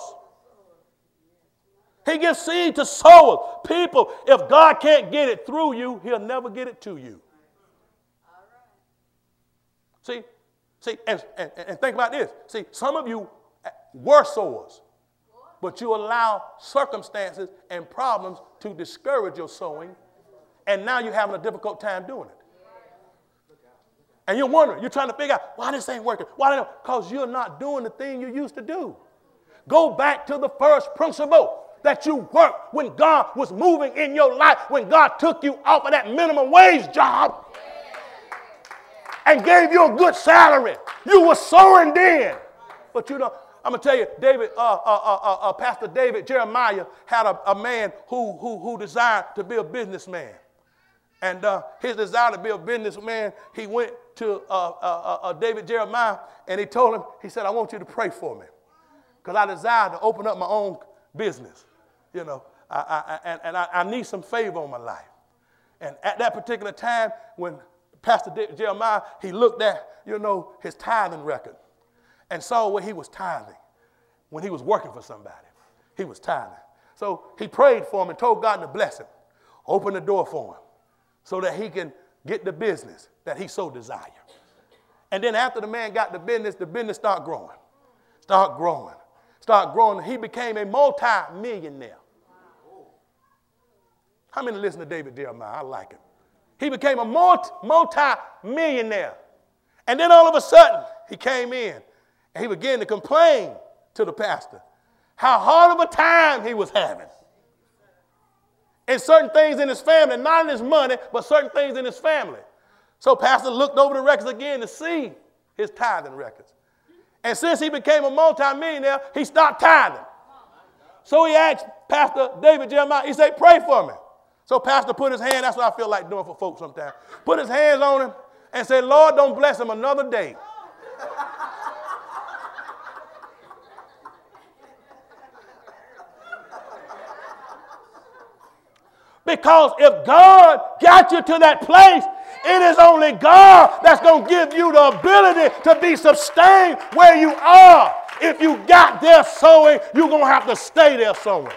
He gives seed to sowers. People, if God can't get it through you, he'll never get it to you. See, and think about this. See, some of you were sowers, but you allow circumstances and problems to discourage your sowing, and now you're having a difficult time doing it. And you're wondering, you're trying to figure out why this ain't working. Why? Because you're not doing the thing you used to do. Go back to the first principle that you worked when God was moving in your life, when God took you off of that minimum wage job and gave you a good salary. You were sowing then. But I'm going to tell you, Pastor David Jeremiah had a man who desired to be a businessman. And his desire to be a businessman, he went to David Jeremiah and he told him, he said, I want you to pray for me because I desire to open up my own business. I need some favor on my life. And at that particular time, when Pastor Jeremiah, he looked at, his tithing record and saw where he was tithing when he was working for somebody. He was tithing. So he prayed for him and told God to bless him, open the door for him so that he can get the business that he so desired. And then after the man got the business started growing. He became a multi-millionaire. How many listen to David Jeremiah? I like him. He became a multi-millionaire. And then all of a sudden, he came in and he began to complain to the pastor how hard of a time he was having. And certain things in his family, not in his money, but certain things in his family. So pastor looked over the records again to see his tithing records. And since he became a multi-millionaire, he stopped tithing. So he asked Pastor David Jeremiah, he said, pray for me. So pastor put his hand, that's what I feel like doing for folks sometimes. Put his hands on him and said, Lord, don't bless him another day. Because if God got you to that place, it is only God that's going to give you the ability to be sustained where you are. If you got there sowing, you're going to have to stay there sowing.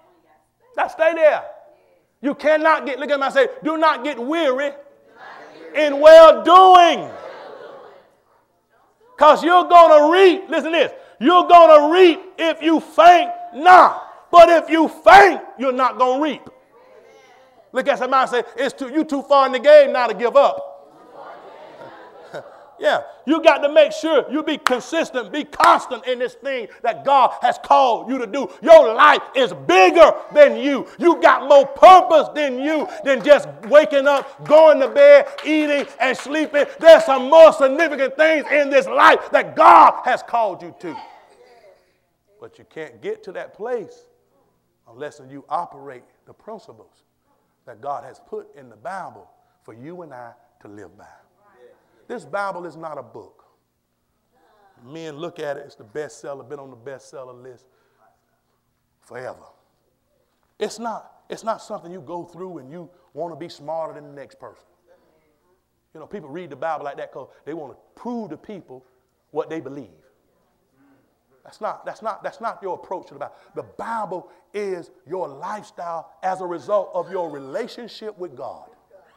Now stay there. You cannot look at him and say, do not get weary in well doing. Because you're going to reap, listen to this, you're going to reap if you faint not. But if you faint, you're not going to reap. Look at somebody and say, you too far in the game now to give up. Yeah, you got to make sure you be consistent, be constant in this thing that God has called you to do. Your life is bigger than you. You got more purpose than just waking up, going to bed, eating, and sleeping. There's some more significant things in this life that God has called you to. But you can't get to that place unless you operate the principles that God has put in the Bible for you and I to live by. This Bible is not a book. Men look at it, it's the bestseller, been on the bestseller list forever. It's not something you go through and you want to be smarter than the next person. You know, people read the Bible like that because they want to prove to people what they believe. That's not your approach to the Bible. The Bible is your lifestyle as a result of your relationship with God.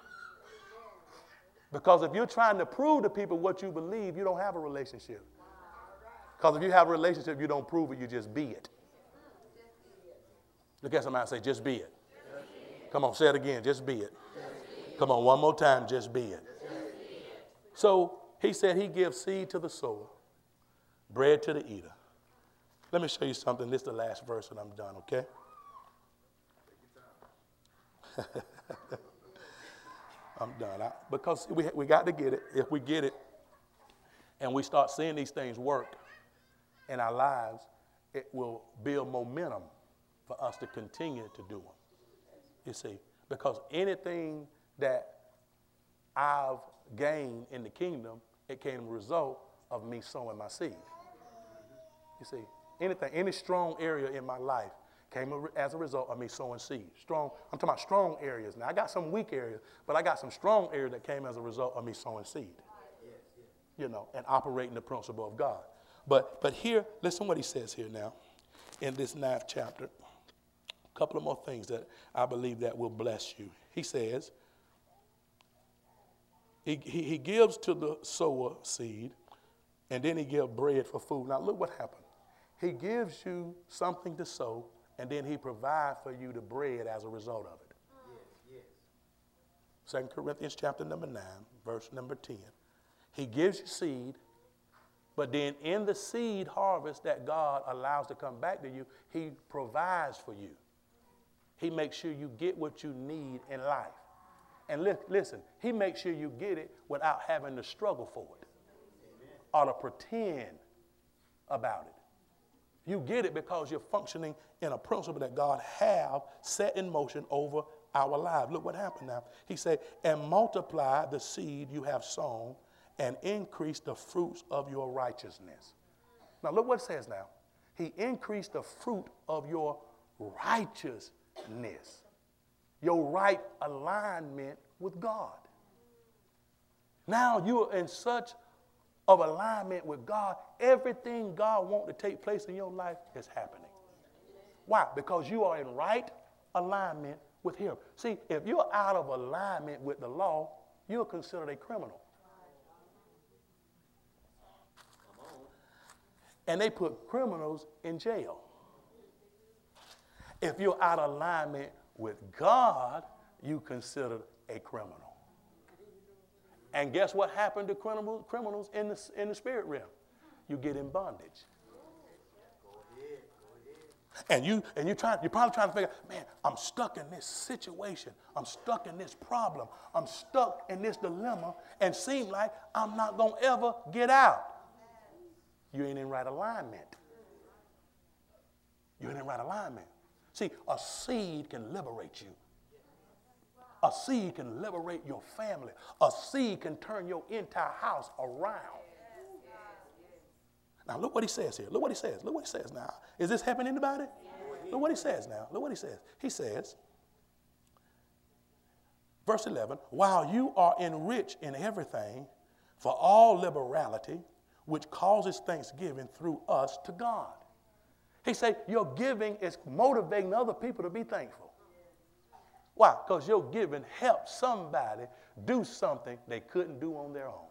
Because if you're trying to prove to people what you believe, you don't have a relationship. Because if you have a relationship, you don't prove it, you just be it. Look at somebody and say, just be it. Come on, say it again, just be it. Come on, one more time, just be it. So he said he gives seed to the sower, bread to the eater. Let me show you something. This is the last verse and I'm done, okay? I'm done. Because we got to get it. If we get it and we start seeing these things work in our lives, it will build momentum for us to continue to do them. You see, because anything that I've gained in the kingdom, it came as a result of me sowing my seed. You see, any strong area in my life came as a result of me sowing seed. I'm talking about strong areas. Now, I got some weak areas, but I got some strong areas that came as a result of me sowing seed. You know, and operating the principle of God. But here, listen what he says here now in this 9th chapter. A couple of more things that I believe that will bless you. He says, he gives to the sower seed, and then he gives bread for food. Now, look what happened. He gives you something to sow, and then he provides for you the bread as a result of it. Yes. 2 Corinthians chapter number 9, verse number 10. He gives you seed, but then in the seed harvest that God allows to come back to you, he provides for you. He makes sure you get what you need in life. And listen, he makes sure you get it without having to struggle for it. Amen. Or to pretend about it. You get it because you're functioning in a principle that God have set in motion over our lives. Look what happened now. He said, and multiply the seed you have sown and increase the fruits of your righteousness. Now look what it says now. He increased the fruit of your righteousness. Your right alignment with God. Now you are in such of alignment with God, everything God wants to take place in your life is happening. Why? Because you are in right alignment with him. See, if you're out of alignment with the law, you're considered a criminal. And they put criminals in jail. If you're out of alignment with God, you considered a criminal. And guess what happened to criminals in the spirit realm? You get in bondage. And you're probably trying to figure out, man, I'm stuck in this situation. I'm stuck in this problem. I'm stuck in this dilemma and seem like I'm not going to ever get out. You ain't in right alignment. You're in right alignment. See, a seed can liberate you. A seed can liberate your family. A seed can turn your entire house around. Now, look what he says here. Look what he says. Look what he says now. Is this helping anybody? Look what he says now. Look what he says. He says, verse 11, while you are enriched in everything for all liberality, which causes thanksgiving through us to God. He said, your giving is motivating other people to be thankful. Why? Because your giving helps somebody do something they couldn't do on their own.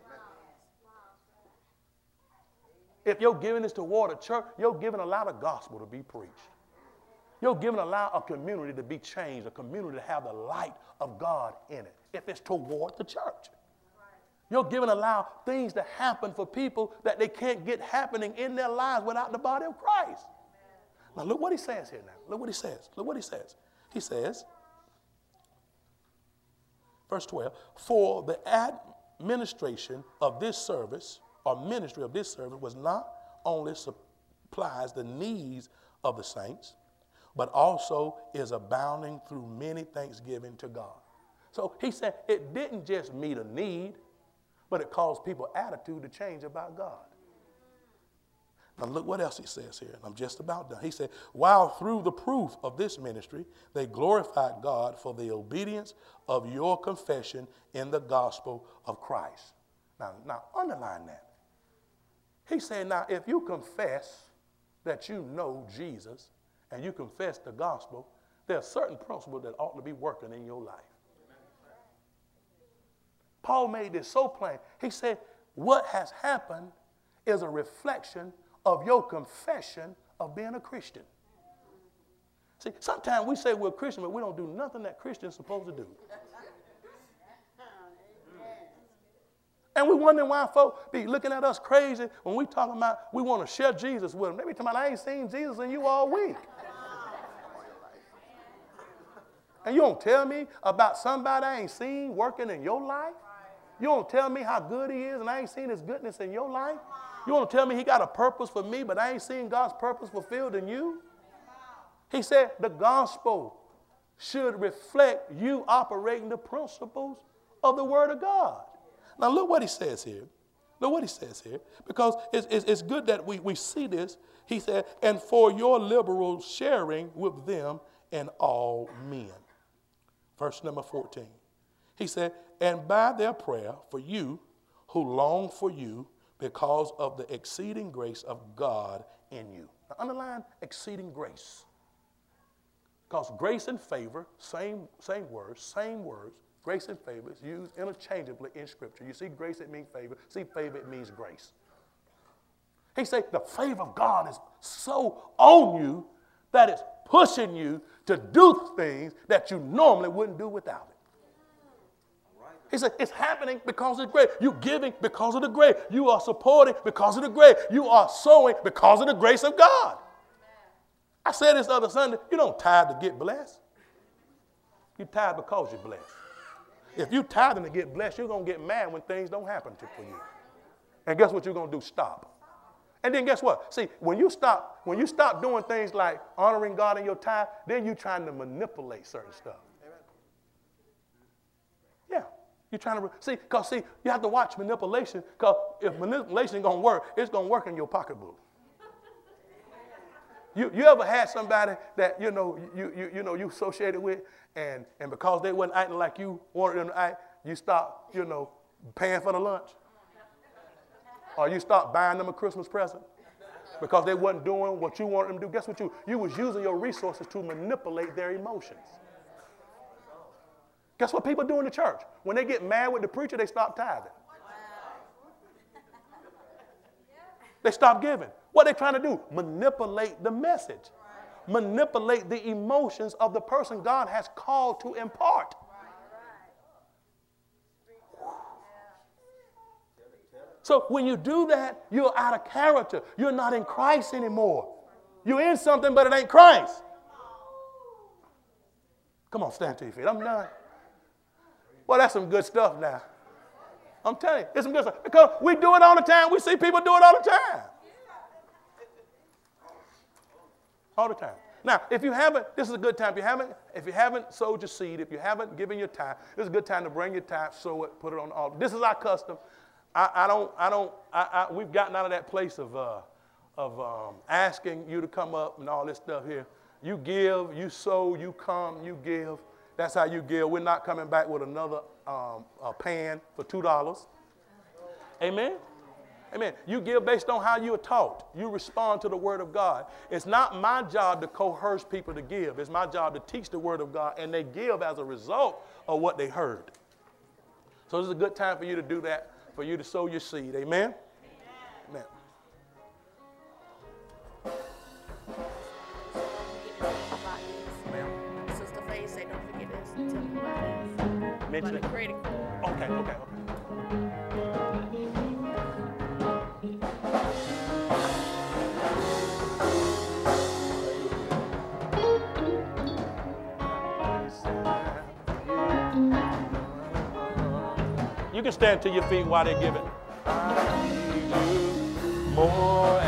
If your giving is toward a church, you're giving allow the gospel to be preached. You're giving allow a community to be changed, a community to have the light of God in it, if it's toward the church. You're giving allow things to happen for people that they can't get happening in their lives without the body of Christ. Now look what he says here now. Look what he says. Look what he says. He says, verse 12, for the administration of this service, or ministry of this service, was not only supplies the needs of the saints, but also is abounding through many thanksgiving to God. So he said it didn't just meet a need, but it caused people's attitude to change about God. Now look what else he says here, and I'm just about done. He said, while through the proof of this ministry, they glorified God for the obedience of your confession in the gospel of Christ. Now underline that. He said, now if you confess that you know Jesus and you confess the gospel, there are certain principles that ought to be working in your life. Paul made this so plain. He said, what has happened is a reflection of your confession of being a Christian. See, sometimes we say we're Christian, but we don't do nothing that Christians are supposed to do. And we wonder why folk be looking at us crazy when we talking about we want to share Jesus with them. They be talking about, I ain't seen Jesus in you all week. And you don't tell me about somebody I ain't seen working in your life? You don't tell me how good he is and I ain't seen his goodness in your life? You want to tell me he got a purpose for me, but I ain't seen God's purpose fulfilled in you? He said the gospel should reflect you operating the principles of the word of God. Now look what he says here. Look what he says here. Because it's good that we see this. He said, and for your liberal sharing with them and all men. Verse number 14. He said, and by their prayer for you who long for you because of the exceeding grace of God in you. Now underline exceeding grace. Because grace and favor, same words. Grace and favor is used interchangeably in Scripture. You see grace, it means favor. See favor, it means grace. He said the favor of God is so on you that it's pushing you to do things that you normally wouldn't do without it. He said it's happening because of the grace. You're giving because of the grace. You are supporting because of the grace. You are sowing because of the grace of God. I said this other Sunday, you don't tithe to get blessed. You tithe because you're blessed. If you tithing to get blessed, you're going to get mad when things don't happen for you. And guess what you're going to do? Stop. And then guess what? See, when you stop doing things like honoring God in your tithe, then you're trying to manipulate certain stuff. Yeah. You're trying to, because you have to watch manipulation, because if manipulation is going to work, it's going to work in your pocketbook. You ever had somebody that, you associated with, and because they wasn't acting like you wanted them to act, you stop, paying for the lunch? Or you stop buying them a Christmas present because they wasn't doing what you wanted them to do? Guess what you was using your resources to manipulate their emotions. Guess what people do in the church? When they get mad with the preacher, they stop tithing. They stop giving. What are they trying to do? Manipulate the message. Manipulate the emotions of the person God has called to impart. So when you do that, you're out of character. You're not in Christ anymore. You're in something, but it ain't Christ. Come on, stand to your feet. I'm done. Well, that's some good stuff now. I'm telling you, it's some good stuff. Because we do it all the time. We see people do it all the time. All the time. Now, if you haven't, this is a good time. If you haven't sowed your seed, if you haven't given your tithe, this is a good time to bring your tithe, sow it, put it on the altar. This is our custom. We've gotten out of that place of asking you to come up and all this stuff here. You give, you sow, you come, you give. That's how you give. We're not coming back with another pan for $2. Amen? Amen. You give based on how you are taught. You respond to the word of God. It's not my job to coerce people to give. It's my job to teach the word of God, and they give as a result of what they heard. So this is a good time for you to do that, for you to sow your seed. Amen? Amen. Sister Faye said, don't forget this. Tell me about Mention the it. credit card. Okay. You can stand to your feet while they're giving. I need you more